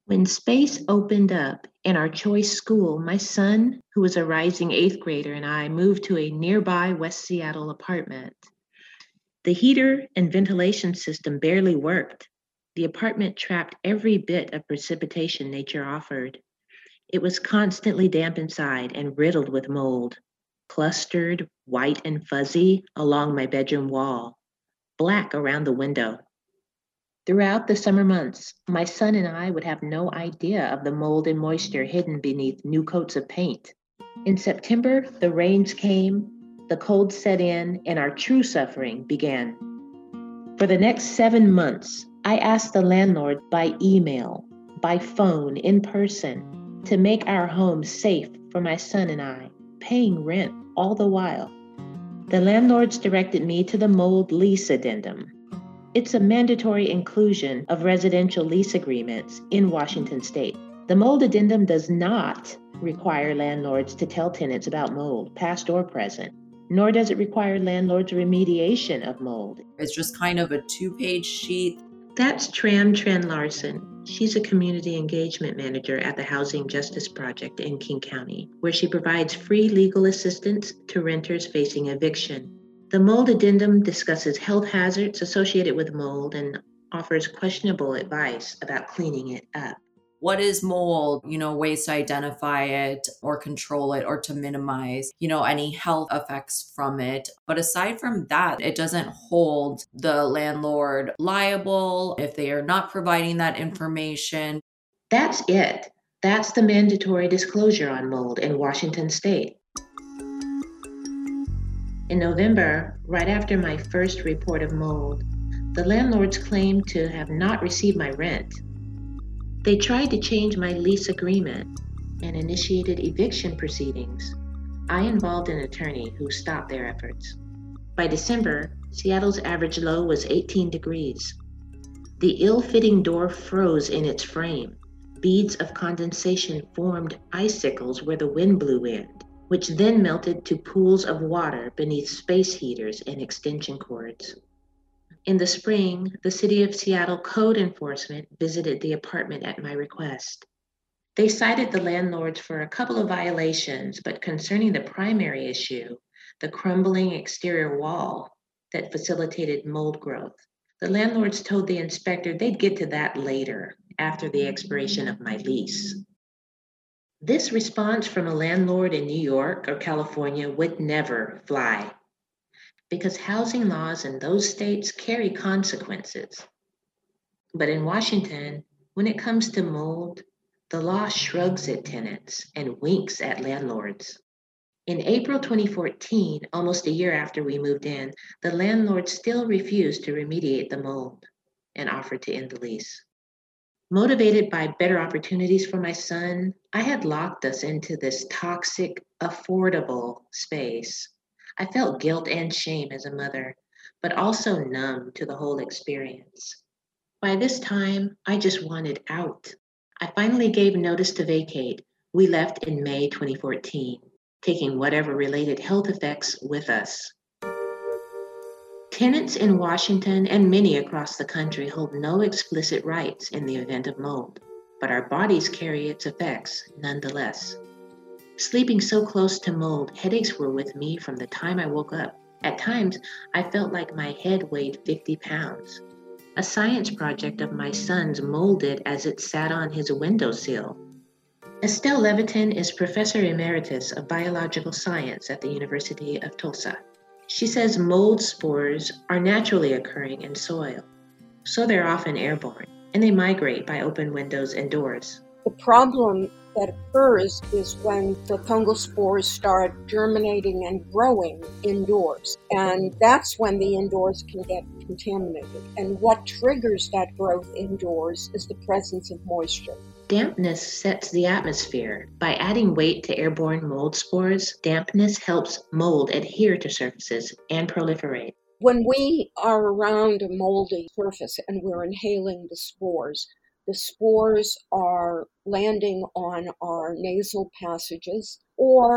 When space opened up in our choice school, my son, who was a rising eighth grader, and I moved to a nearby West Seattle apartment. The heater and ventilation system barely worked. The apartment trapped every bit of precipitation nature offered. It was constantly damp inside and riddled with mold, clustered, white and fuzzy along my bedroom wall, black around the window. Throughout the summer months, my son and I would have no idea of the mold and moisture hidden beneath new coats of paint. In September, the rains came, the cold set in, and our true suffering began. For the next 7 months, I asked the landlord by email, by phone, in person, to make our home safe for my son and I, paying rent all the while. The landlords directed me to the mold lease addendum. It's a mandatory inclusion of residential lease agreements in Washington state. The mold addendum does not require landlords to tell tenants about mold, past or present, nor does it require landlords' remediation of mold. It's just kind of a 2-page sheet. That's Tram Tren Larson. She's a community engagement manager at the Housing Justice Project in King County, where she provides free legal assistance to renters facing eviction. The mold addendum discusses health hazards associated with mold and offers questionable advice about cleaning it up. What is mold? Ways to identify it or control it or to minimize, any health effects from it. But aside from that, it doesn't hold the landlord liable if they are not providing that information. That's it. That's the mandatory disclosure on mold in Washington state. In November, right after my first report of mold, the landlords claimed to have not received my rent. They tried to change my lease agreement and initiated eviction proceedings. I involved an attorney who stopped their efforts. By December, Seattle's average low was 18 degrees. The ill-fitting door froze in its frame. Beads of condensation formed icicles where the wind blew in, which then melted to pools of water beneath space heaters and extension cords. In the spring, the City of Seattle code enforcement visited the apartment at my request. They cited the landlords for a couple of violations, but concerning the primary issue, the crumbling exterior wall that facilitated mold growth, the landlords told the inspector they'd get to that later, after the expiration of my lease. This response from a landlord in New York or California would never fly, because housing laws in those states carry consequences. But in Washington, when it comes to mold, the law shrugs at tenants and winks at landlords. In April 2014, almost a year after we moved in, the landlord still refused to remediate the mold and offered to end the lease. Motivated by better opportunities for my son, I had locked us into this toxic, affordable space. I felt guilt and shame as a mother, but also numb to the whole experience. By this time, I just wanted out. I finally gave notice to vacate. We left in May 2014, taking whatever related health effects with us. Tenants in Washington and many across the country hold no explicit rights in the event of mold, but our bodies carry its effects nonetheless. Sleeping so close to mold, headaches were with me from the time I woke up. At times, I felt like my head weighed 50 pounds. A science project of my son's molded as it sat on his windowsill. Estelle Levitin is Professor Emeritus of Biological Science at the University of Tulsa. She says mold spores are naturally occurring in soil, so they're often airborne, and they migrate by open windows and doors. The problem that occurs is when the fungal spores start germinating and growing indoors. And that's when the indoors can get contaminated. And what triggers that growth indoors is the presence of moisture. Dampness sets the atmosphere. By adding weight to airborne mold spores, dampness helps mold adhere to surfaces and proliferate. When we are around a moldy surface and we're inhaling the spores are landing on our nasal passages, or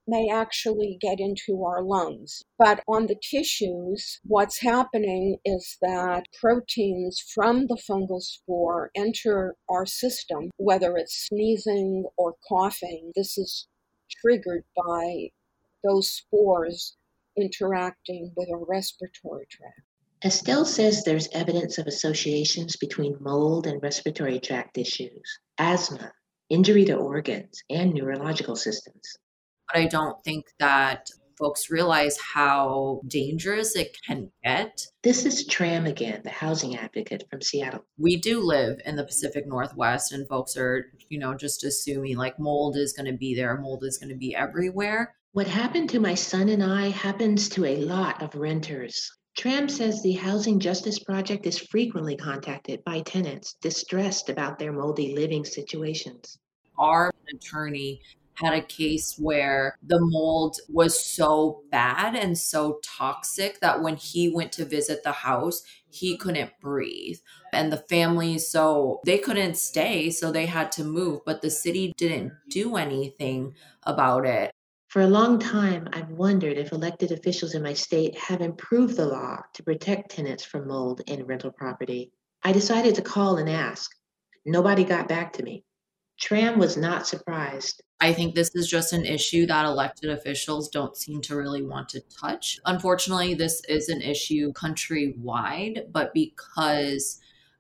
may actually get into our lungs. But on the tissues, what's happening is that proteins from the fungal spore enter our system, whether it's sneezing or coughing. This is triggered by those spores interacting with our respiratory tract. Estelle says there's evidence of associations between mold and respiratory tract issues, asthma, injury to organs, and neurological systems. But I don't think that folks realize how dangerous it can get. This is Tram again, the housing advocate from Seattle. We do live in the Pacific Northwest, and folks are, just assuming like mold is going to be there, mold is going to be everywhere. What happened to my son and I happens to a lot of renters. Tram says the Housing Justice Project is frequently contacted by tenants distressed about their moldy living situations. Our attorney had a case where the mold was so bad and so toxic that when he went to visit the house, he couldn't breathe. And the family, so they couldn't stay, so they had to move, but the city didn't do anything about it. For a long time, I've wondered if elected officials in my state have improved the law to protect tenants from mold in rental property. I decided to call and ask. Nobody got back to me. Tram was not surprised. I think this is just an issue that elected officials don't seem to really want to touch. Unfortunately, this is an issue countrywide, but because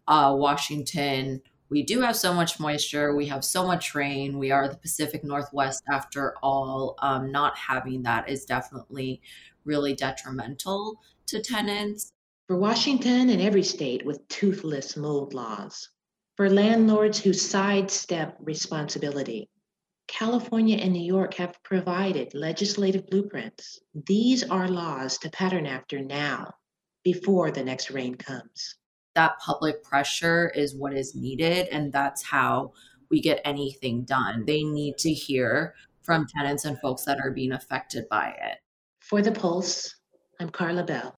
Washington, we do have so much moisture, we have so much rain, we are the Pacific Northwest after all, not having that is definitely really detrimental to tenants. For Washington and every state with toothless mold laws. For landlords who sidestep responsibility. California and New York have provided legislative blueprints. These are laws to pattern after now, before the next rain comes. That public pressure is what is needed, and that's how we get anything done. They need to hear from tenants and folks that are being affected by it. For The Pulse, I'm Carla Bell.